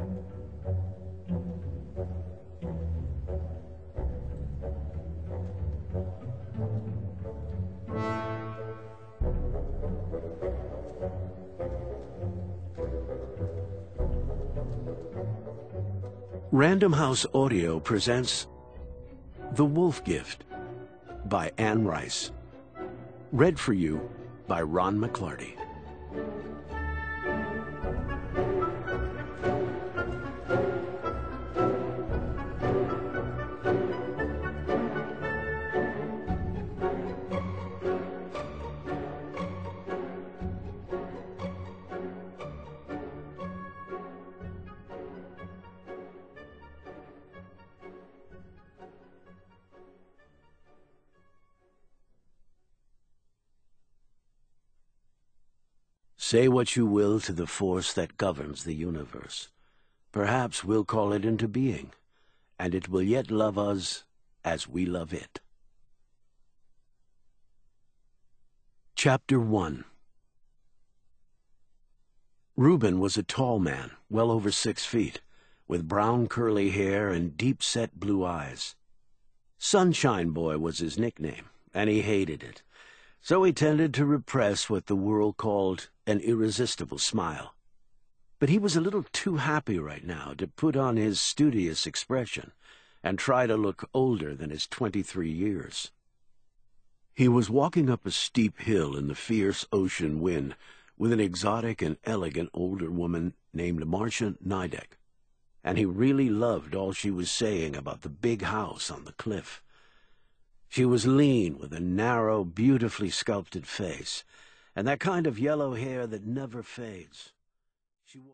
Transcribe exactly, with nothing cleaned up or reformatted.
Random House Audio presents The Wolf Gift by Anne Rice. Read for you by Ron McClarty. Say what you will to the force that governs the universe. Perhaps we'll call it into being, and it will yet love us as we love it. Chapter one. Reuben was a tall man, well over six feet, with brown curly hair and deep-set blue eyes. Sunshine Boy was his nickname, and he hated it, so he tended to repress what the world called an irresistible smile. But he was a little too happy right now to put on his studious expression and try to look older than his twenty-three years. He was walking up a steep hill in the fierce ocean wind with an exotic and elegant older woman named Marcia Nidek, and he really loved all she was saying about the big house on the cliff. She was lean, with a narrow, beautifully sculpted face, and that kind of yellow hair that never fades.